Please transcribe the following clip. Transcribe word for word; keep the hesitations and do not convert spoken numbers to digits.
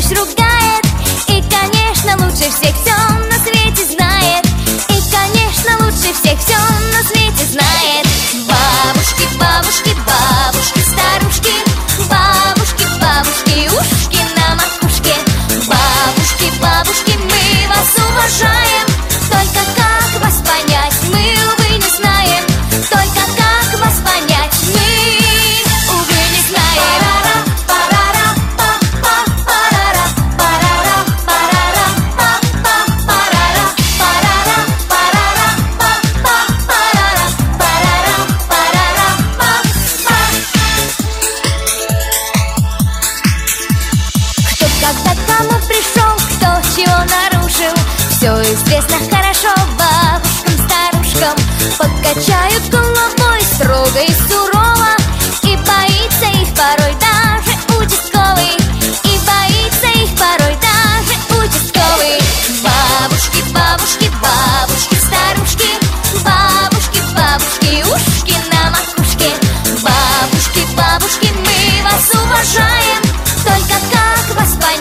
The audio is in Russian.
дочь ругает. И, конечно, лучше всех все на свете знает. И, конечно, лучше всех все на свете знает. Бабушки, бабушки, бабушки, старушки, бабушки, бабушки, ушки на макушке. Бабушки, бабушки, мы вас уважаем. Только как вас понять, мы, увы, не знаем. Только как вас понять, мы, увы, не знаем. Кто когда кому пришел, кто чего нарушил, все известно хорошо бабушкам, старушкам. Покачают головой строго и сурово, и боится их порой даже участковый. И боится их порой даже участковый. Бабушки, бабушки, бабушки, старушки, бабушки, бабушки, ушки на макушке. Бабушки, бабушки, мы вас уважаем. Только как вас понять?